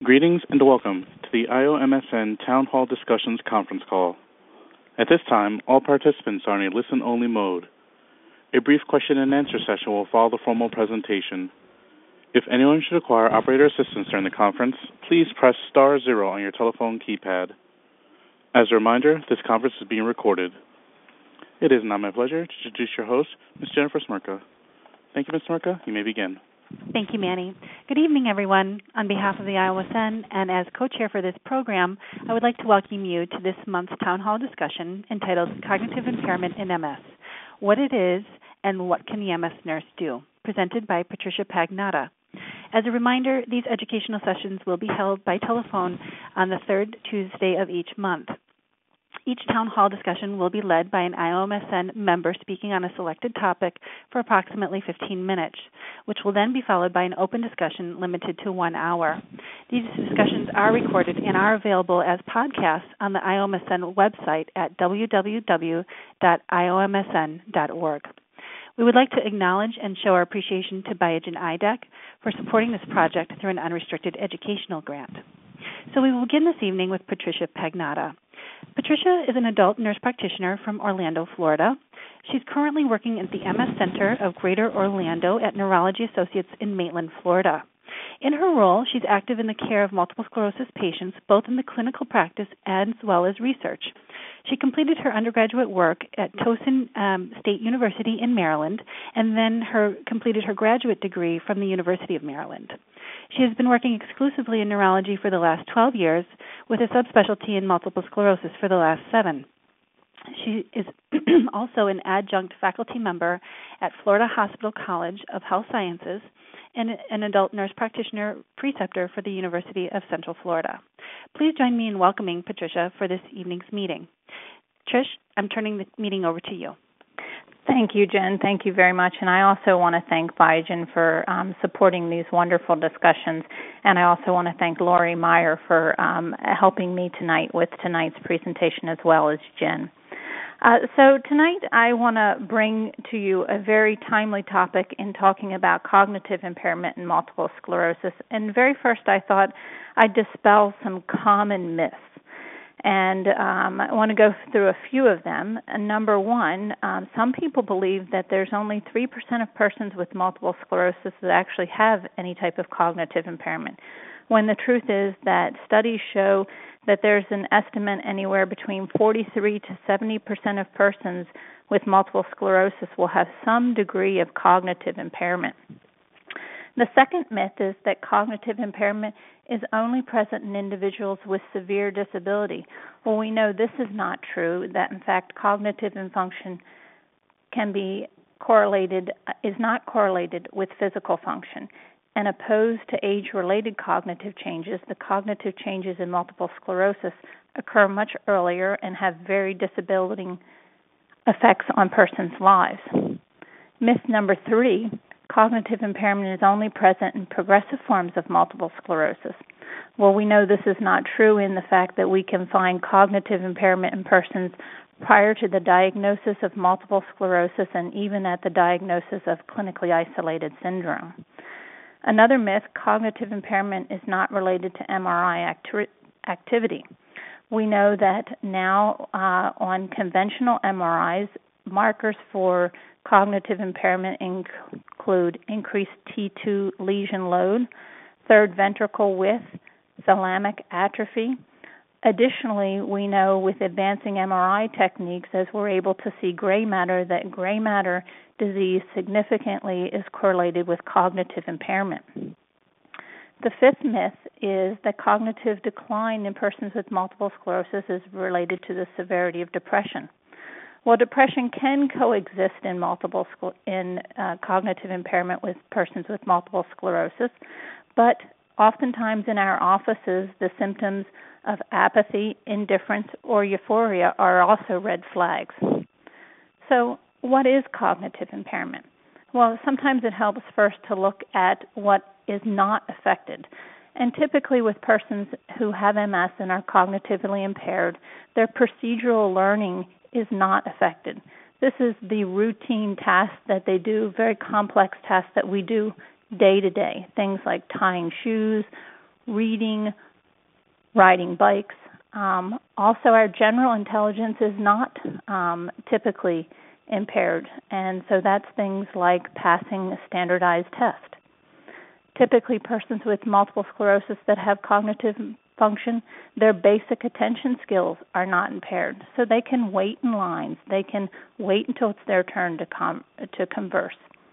Greetings and welcome to the IOMSN Town Hall Discussions conference call. At this time, all participants are in a listen-only mode. A brief question-and-answer session will follow the formal presentation. If anyone should require operator assistance during the conference, please press *0 on your telephone keypad. As a reminder, this conference is being recorded. It is now my pleasure to introduce your host, Ms. Jennifer Smyrka. Thank you, Ms. Smyrka. You may begin. Thank you, Manny. Good evening, everyone. On behalf of the IOMSN and as co-chair for this program, I would like to welcome you to this month's town hall discussion entitled Cognitive Impairment in MS, What It Is and What Can the MS Nurse Do?, presented by Patricia Pagnotta. As a reminder, these educational sessions will be held by telephone on the third Tuesday of each month. Each town hall discussion will be led by an IOMSN member speaking on a selected topic for approximately 15 minutes, which will then be followed by an open discussion limited to 1 hour. These discussions are recorded and are available as podcasts on the IOMSN website at www.iomsn.org. We would like to acknowledge and show our appreciation to Biogen IDEC for supporting this project through an unrestricted educational grant. So we will begin this evening with Patricia Pagnotta. Patricia is an adult nurse practitioner from Orlando, Florida. She's currently working at the MS Center of Greater Orlando at Neurology Associates in Maitland, Florida. In her role, she's active in the care of multiple sclerosis patients, both in the clinical practice as well as research. She completed her undergraduate work at Towson State University in Maryland, and then completed her graduate degree from the University of Maryland. She has been working exclusively in neurology for the last 12 years, with a subspecialty in multiple sclerosis for the last 7. She is also an adjunct faculty member at Florida Hospital College of Health Sciences and an adult nurse practitioner preceptor for the University of Central Florida. Please join me in welcoming Patricia for this evening's meeting. Trish, I'm turning the meeting over to you. Thank you, Jen. Thank you very much. And I also want to thank Biogen for supporting these wonderful discussions. And I also want to thank Lori Meyer for helping me tonight with tonight's presentation, as well as Jen. So tonight I want to bring to you a very timely topic in talking about cognitive impairment and multiple sclerosis. And very first I thought I'd dispel some common myths. And I want to go through a few of them. Number one, some people believe that there's only 3% of persons with multiple sclerosis that actually have any type of cognitive impairment, when the truth is that studies show that there's an estimate anywhere between 43 to 70% of persons with multiple sclerosis will have some degree of cognitive impairment. The second myth is that cognitive impairment is only present in individuals with severe disability. Well, we know this is not true, that in fact cognitive function is not correlated with physical function. And opposed to age-related cognitive changes, the cognitive changes in multiple sclerosis occur much earlier and have very debilitating effects on persons' lives. Myth number 3, cognitive impairment is only present in progressive forms of multiple sclerosis. Well, we know this is not true in the fact that we can find cognitive impairment in persons prior to the diagnosis of multiple sclerosis and even at the diagnosis of clinically isolated syndrome. Another myth, cognitive impairment is not related to MRI activity. We know that now on conventional MRIs, markers for cognitive impairment include increased T2 lesion load, third ventricle width, thalamic atrophy. Additionally, we know with advancing MRI techniques, as we're able to see gray matter, that gray matter disease significantly is correlated with cognitive impairment. The fifth myth is that cognitive decline in persons with multiple sclerosis is related to the severity of depression. Well, depression can coexist in cognitive impairment with persons with multiple sclerosis, but oftentimes in our offices, the symptoms of apathy, indifference, or euphoria are also red flags. So, what is cognitive impairment? Well, sometimes it helps first to look at what is not affected. And typically with persons who have MS and are cognitively impaired, their procedural learning is not affected. This is the routine tasks that they do, very complex tasks that we do day to day, things like tying shoes, reading, riding bikes. Also, our general intelligence is not typically impaired, and so that's things like passing a standardized test. Typically, persons with multiple sclerosis that have cognitive function, their basic attention skills are not impaired, so they can wait in lines. They can wait until it's their turn to converse.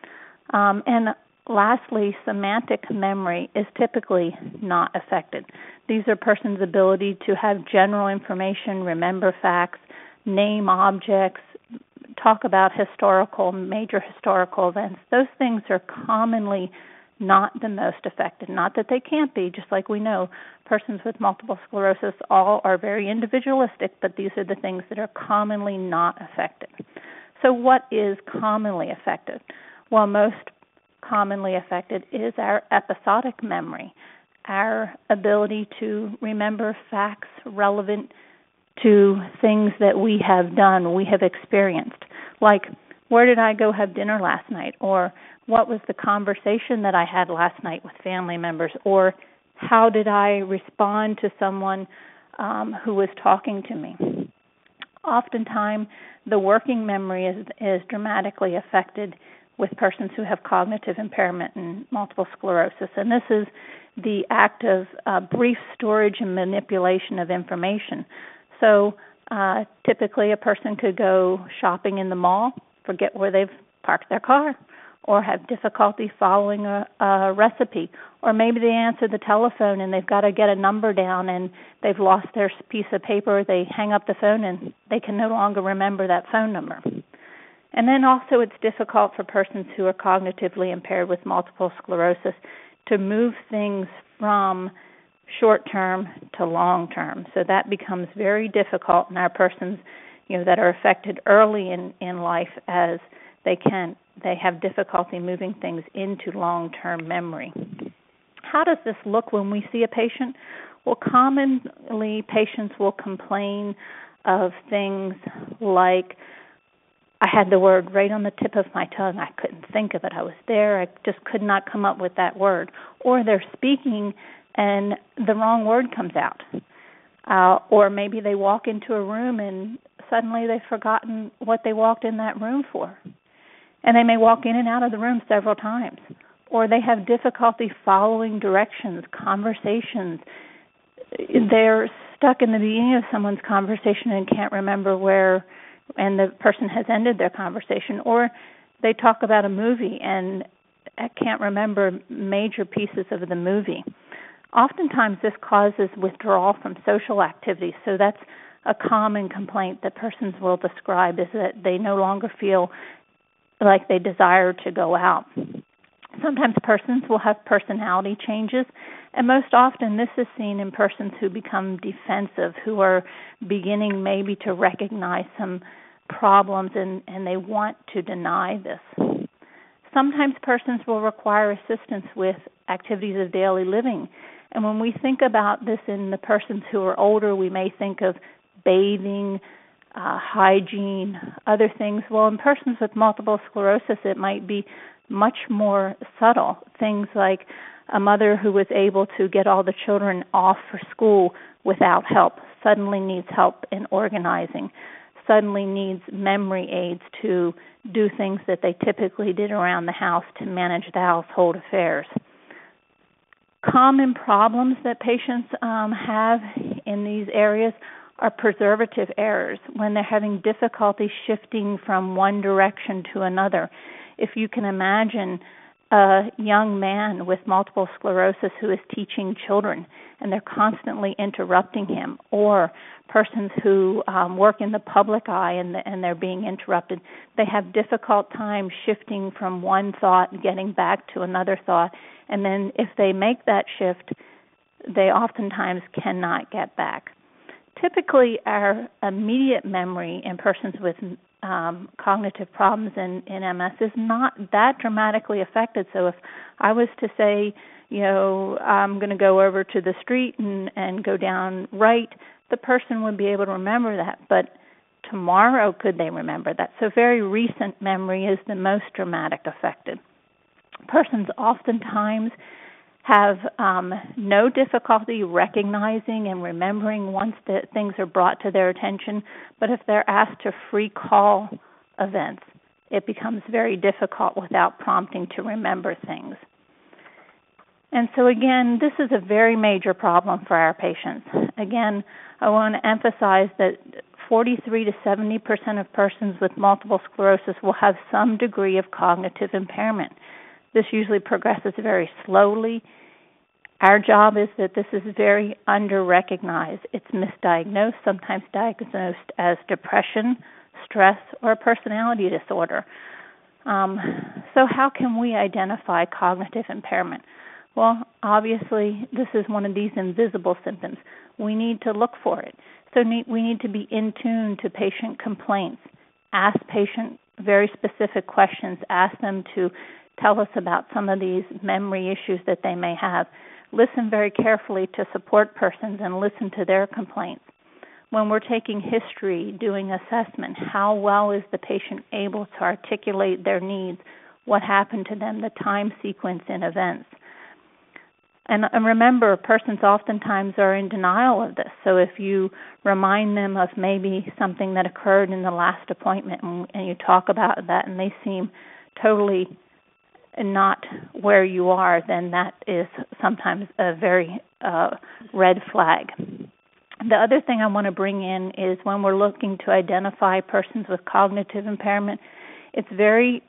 And lastly, semantic memory is typically not affected. These are persons' ability to have general information, remember facts, name objects, talk about major historical events. Those things are commonly not the most affected. Not that they can't be, just like we know persons with multiple sclerosis all are very individualistic, but these are the things that are commonly not affected. So what is commonly affected? Well, most commonly affected is our episodic memory, our ability to remember facts relevant to things that we have done, we have experienced, like where did I go have dinner last night, or what was the conversation that I had last night with family members, or how did I respond to someone who was talking to me. Oftentimes, the working memory is dramatically affected with persons who have cognitive impairment and multiple sclerosis, and this is the act of brief storage and manipulation of information. So typically a person could go shopping in the mall, forget where they've parked their car, or have difficulty following a recipe, or maybe they answer the telephone and they've got to get a number down and they've lost their piece of paper. They hang up the phone and they can no longer remember that phone number. And then also it's difficult for persons who are cognitively impaired with multiple sclerosis to move things from short-term to long-term. So that becomes very difficult in our persons, that are affected early in life, as they have difficulty moving things into long-term memory. How does this look when we see a patient? Well, commonly patients will complain of things like, I had the word right on the tip of my tongue. I couldn't think of it. I was there. I just could not come up with that word. Or they're speaking and the wrong word comes out. Or maybe they walk into a room and suddenly they've forgotten what they walked in that room for. And they may walk in and out of the room several times. Or they have difficulty following directions, conversations. They're stuck in the beginning of someone's conversation and can't remember where, and the person has ended their conversation. Or they talk about a movie and can't remember major pieces of the movie. Oftentimes this causes withdrawal from social activities. So that's a common complaint that persons will describe, is that they no longer feel like they desire to go out. Sometimes persons will have personality changes, and most often this is seen in persons who become defensive, who are beginning maybe to recognize some problems and they want to deny this. Sometimes persons will require assistance with activities of daily living, and when we think about this in the persons who are older, we may think of bathing, hygiene, other things. Well, in persons with multiple sclerosis, it might be much more subtle. Things like a mother who was able to get all the children off for school without help suddenly needs help in organizing, suddenly needs memory aids to do things that they typically did around the house to manage the household affairs. Common problems that patients have in these areas are preservative errors, when they're having difficulty shifting from one direction to another. If you can imagine a young man with multiple sclerosis who is teaching children and they're constantly interrupting him, or persons who work in the public eye and they're being interrupted, they have difficult time shifting from one thought and getting back to another thought. And then if they make that shift, they oftentimes cannot get back. Typically, our immediate memory in persons with cognitive problems in MS is not that dramatically affected. So if I was to say, I'm going to go over to the street and go down right, the person would be able to remember that. But tomorrow, could they remember that? So very recent memory is the most dramatic affected. Persons oftentimes have no difficulty recognizing and remembering once the things are brought to their attention, but if they're asked to recall events, it becomes very difficult without prompting to remember things. And so again, this is a very major problem for our patients. Again, I want to emphasize that 43 to 70% of persons with multiple sclerosis will have some degree of cognitive impairment. This usually progresses very slowly. Our job is that this is very under-recognized. It's misdiagnosed, sometimes diagnosed as depression, stress, or a personality disorder. So how can we identify cognitive impairment? Well, obviously, this is one of these invisible symptoms. We need to look for it. So we need to be in tune to patient complaints, ask patient very specific questions, ask them to tell us about some of these memory issues that they may have. Listen very carefully to support persons and listen to their complaints. When we're taking history, doing assessment, how well is the patient able to articulate their needs, what happened to them, the time sequence in events. And remember, persons oftentimes are in denial of this. So if you remind them of maybe something that occurred in the last appointment and you talk about that and they seem totally not where you are, then that is sometimes a very red flag. The other thing I want to bring in is when we're looking to identify persons with cognitive impairment, it's very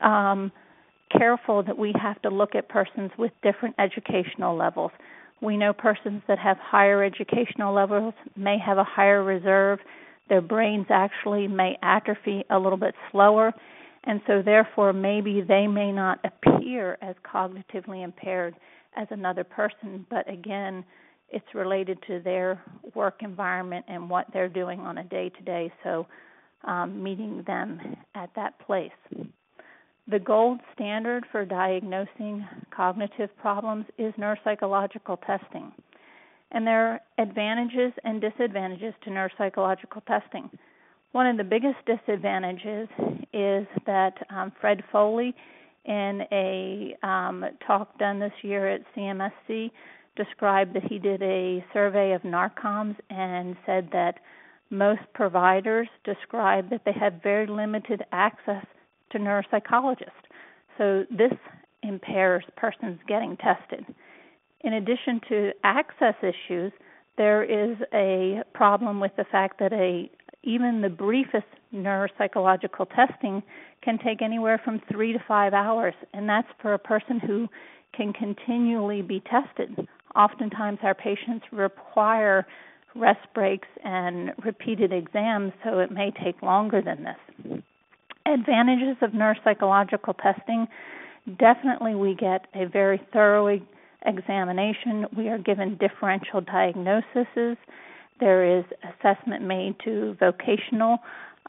careful that we have to look at persons with different educational levels. We know persons that have higher educational levels may have a higher reserve. Their brains actually may atrophy a little bit slower, and so therefore maybe they may not appear as cognitively impaired as another person, but again, it's related to their work environment and what they're doing on a day-to-day, so meeting them at that place. The gold standard for diagnosing cognitive problems is neuropsychological testing. And there are advantages and disadvantages to neuropsychological testing. One of the biggest disadvantages is that Fred Foley, in a talk done this year at CMSC, described that he did a survey of NARCOMs and said that most providers described that they had very limited access to neuropsychologists. So this impairs persons getting tested. In addition to access issues, there is a problem with the fact that even the briefest neuropsychological testing can take anywhere from 3 to 5 hours, and that's for a person who can continually be tested. Oftentimes our patients require rest breaks and repeated exams, so it may take longer than this. Advantages of neuropsychological testing, definitely we get a very thorough examination. We are given differential diagnoses. There is assessment made to vocational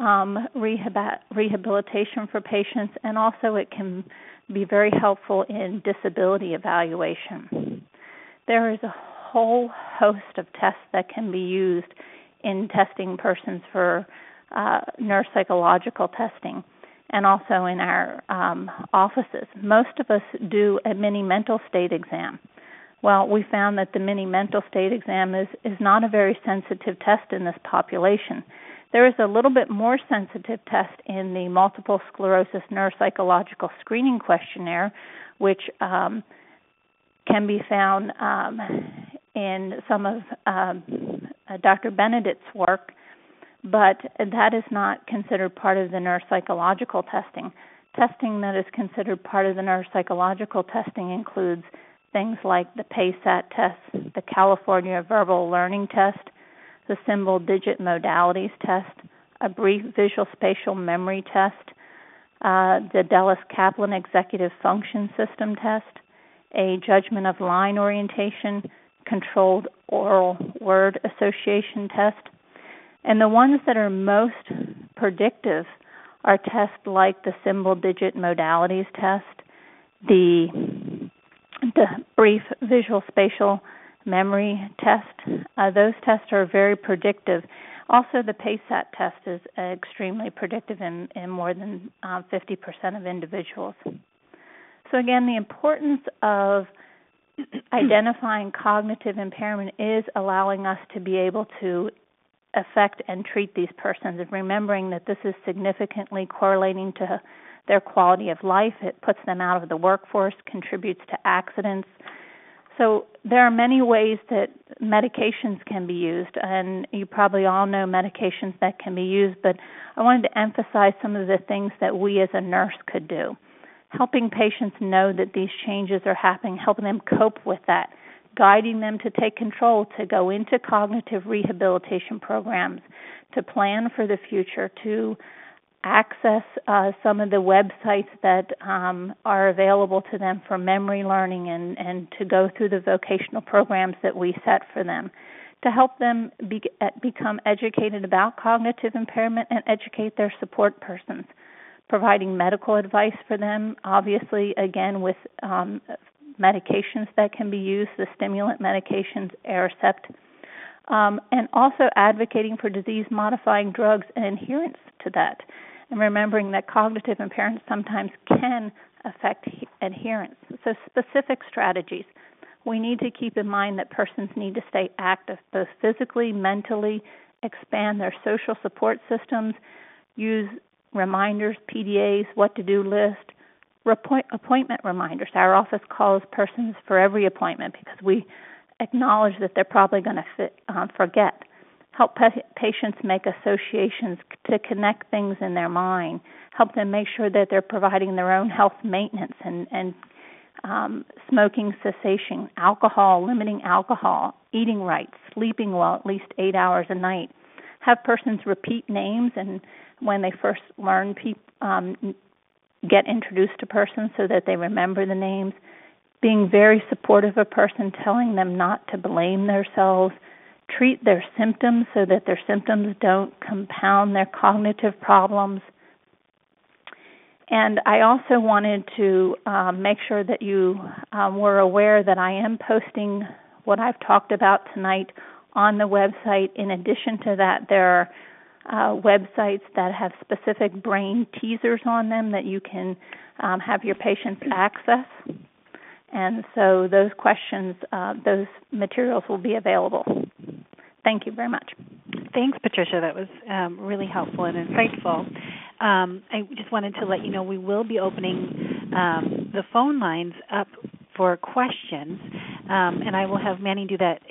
rehabilitation for patients, and also it can be very helpful in disability evaluation. There is a whole host of tests that can be used in testing persons for neuropsychological testing, and also in our offices. Most of us do a mini mental state exam. Well, we found that the mini mental state exam is not a very sensitive test in this population. There is a little bit more sensitive test in the multiple sclerosis neuropsychological screening questionnaire, which can be found in some of Dr. Benedict's work, but that is not considered part of the neuropsychological testing. Testing that is considered part of the neuropsychological testing includes things like the PASAT test, the California Verbal Learning Test, the Symbol Digit Modalities Test, a brief visual spatial memory test, the Dallas-Kaplan Executive Function System Test, a judgment of line orientation, controlled oral word association test. And the ones that are most predictive are tests like the Symbol Digit Modalities Test, the brief visual spatial memory test. Those tests are very predictive. Also, the PASAT test is extremely predictive in more than 50% of individuals. So again, the importance of identifying cognitive impairment is allowing us to be able to affect and treat these persons, and remembering that this is significantly correlating to their quality of life. It puts them out of the workforce, contributes to accidents. So there are many ways that medications can be used, and you probably all know medications that can be used, but I wanted to emphasize some of the things that we as a nurse could do. Helping patients know that these changes are happening, helping them cope with that, guiding them to take control, to go into cognitive rehabilitation programs, to plan for the future, to access some of the websites that are available to them for memory learning, and to go through the vocational programs that we set for them, to help them become educated about cognitive impairment and educate their support persons, providing medical advice for them, obviously, again, with medications that can be used, the stimulant medications, Aricept, and also advocating for disease-modifying drugs and adherence to that, and remembering that cognitive impairment sometimes can affect adherence. So specific strategies. We need to keep in mind that persons need to stay active, both physically, mentally, expand their social support systems, use reminders, PDAs, what-to-do list, appointment reminders. Our office calls persons for every appointment because we acknowledge that they're probably going to forget. Help patients make associations to connect things in their mind. Help them make sure that they're providing their own health maintenance and smoking cessation, alcohol, limiting alcohol, eating right, sleeping well, at least 8 hours a night. Have persons repeat names, and when they first learn, get introduced to persons so that they remember the names. Being very supportive of a person, telling them not to blame themselves. Treat their symptoms so that their symptoms don't compound their cognitive problems. And I also wanted to make sure that you were aware that I am posting what I've talked about tonight on the website. In addition to that, there are websites that have specific brain teasers on them that you can have your patients access. And so those questions, those materials will be available. Thank you very much. Thanks, Patricia. That was really helpful and insightful. I just wanted to let you know we will be opening the phone lines up for questions, and I will have Manny do that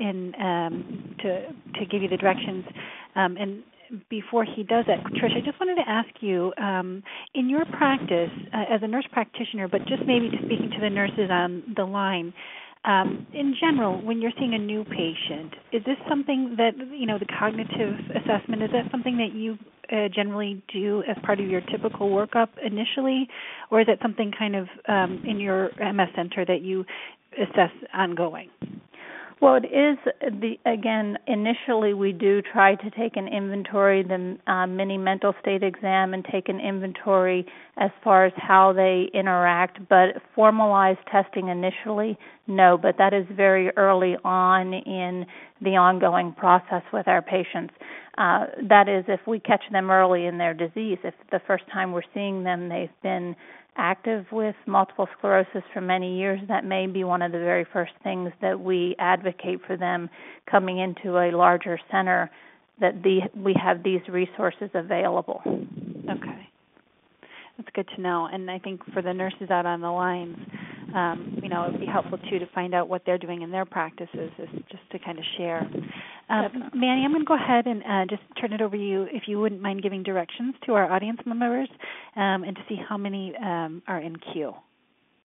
to give you the directions. And before he does that, Tricia, I just wanted to ask you, in your practice as a nurse practitioner, but just maybe speaking to the nurses on the line, in general, when you're seeing a new patient, is this something that, the cognitive assessment, is that something that you generally do as part of your typical workup initially, or is it something kind of in your MS center that you assess ongoing? Well, it is, initially we do try to take an inventory, the mini mental state exam, and take an inventory as far as how they interact, but formalized testing initially, no, but that is very early on in the ongoing process with our patients. That is, if we catch them early in their disease. If the first time we're seeing them, they've been active with multiple sclerosis for many years, that may be one of the very first things that we advocate for them coming into a larger center, that we have these resources available. Okay. That's good to know. And I think for the nurses out on the lines, it would be helpful, too, to find out what they're doing in their practices, just to kind of share. Manny, I'm going to go ahead and just turn it over to you, if you wouldn't mind giving directions to our audience members and to see how many are in queue.